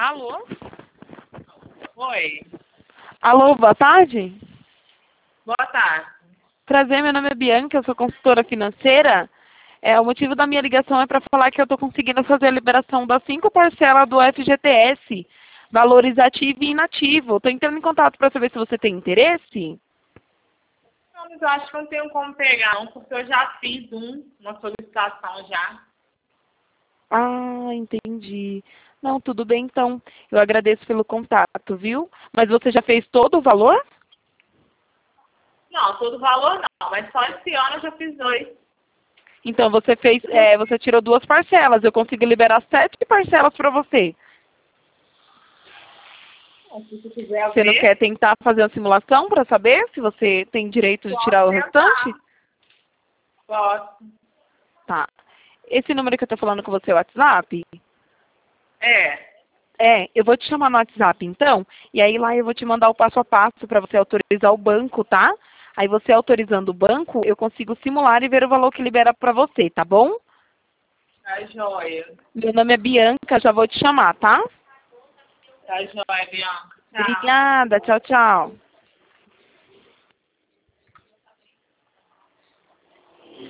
Alô? Oi, Alô, boa tarde? boa tarde. Prazer, meu nome é Bianca, eu sou consultora financeira. O motivo da minha ligação é para falar que eu estou conseguindo fazer a liberação das 5 parcelas do FGTS, valores ativo e inativo. Estou entrando em contato para saber se você tem interesse. Não, mas eu acho que não tenho como pegar não, porque eu já fiz uma solicitação já. Ah, entendi. Não, tudo bem então. Eu agradeço pelo contato, viu? Mas você já fez todo o valor? Não, todo valor não, mas só esse ano eu já fiz 2. Então você tirou 2 parcelas. Eu consigo liberar 7 parcelas para você. Se você quiser Você não ver, quer tentar fazer uma simulação para saber se você tem direito de tirar o pode restante? tentar. Posso. Tá. Esse número que eu estou falando com você é o WhatsApp? É, Eu vou te chamar no WhatsApp então, e aí lá eu vou te mandar o passo a passo para você autorizar o banco, tá? Aí você autorizando o banco, eu consigo simular e ver o valor que libera para você, tá bom? tá joia. Meu nome é Bianca, já vou te chamar, tá? Tá joia, Bianca. Tchau. Obrigada, tchau, tchau.